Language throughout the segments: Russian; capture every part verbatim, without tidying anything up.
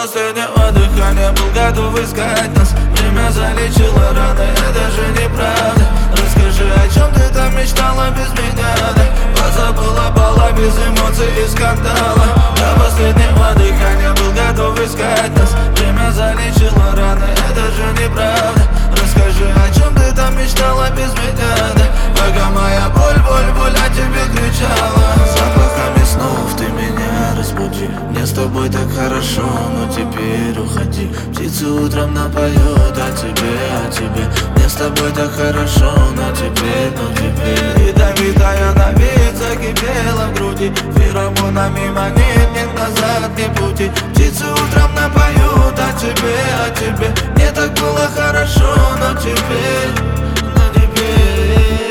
последнего дыхания был готов искать нас. Время залечило раны, это же неправда. Расскажи, о чем ты там мечтала без меня, да? Позабыла бала без эмоций и скандала. До последнего дыхания был готов искать нас. Время залечило раны, это же неправда. Расскажи, о чем ты там мечтала без меня, да? Пока моя боль, боль, боль о тебе кричала. Запахами снов ты меня разбуди. Мне с тобой так хорошо, но теперь уходи. Птицы утром напоют о тебе, о тебе. Мне с тобой так хорошо, но теперь, но теперь. Ядовитая на вид закипела в груди. Феромонами манит, нет назад, ни пути. Птицы утром напоют о тебе, о тебе. Мне так было хорошо, но теперь, но теперь.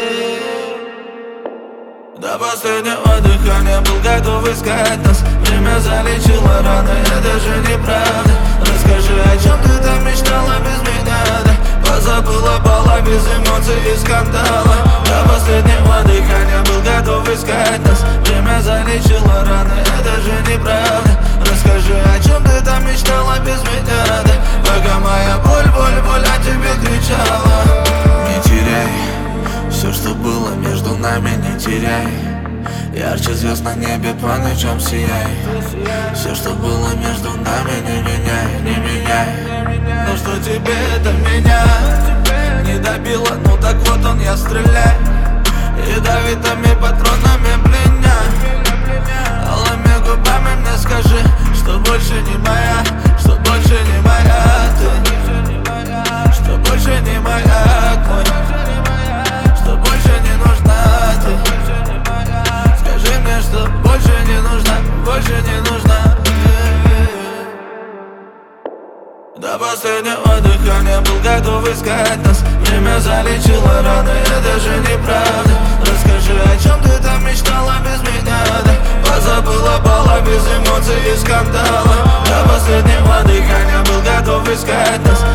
До последнего дыхания был готов искать нас. Время залечило раны, это же неправда. Расскажи, о чем ты там мечтала без меня, да? Позабыла бала без эмоций и скандала. До последнего дыхания был готов искать нас. Время залечило раны, это же неправда. Расскажи, о чем ты там мечтала без меня, да? Пока моя боль, боль, боль о тебе кричала. Не теряй все, что было между нами, не теряй. Ярче звезд на небе по ночам сияй. Все, что было между нами, не меняй, не меняй. Но что тебе это меня не добило, ну так вот он я стреляй. Ядовитыми патронами пленяй. Алыми губами мне скажи, что больше не моя, что больше не моя ты, что больше не моя твой, что больше не нужна ты. Скажи мне, что больше не нужна, больше не нужна. До последнего дыхания был готов искать нас. Время залечило раны, это же неправда. Расскажи, о чем ты там мечтала без меня, да? Позабыла бала без эмоций и скандала. До последнего дыхания был готов искать нас.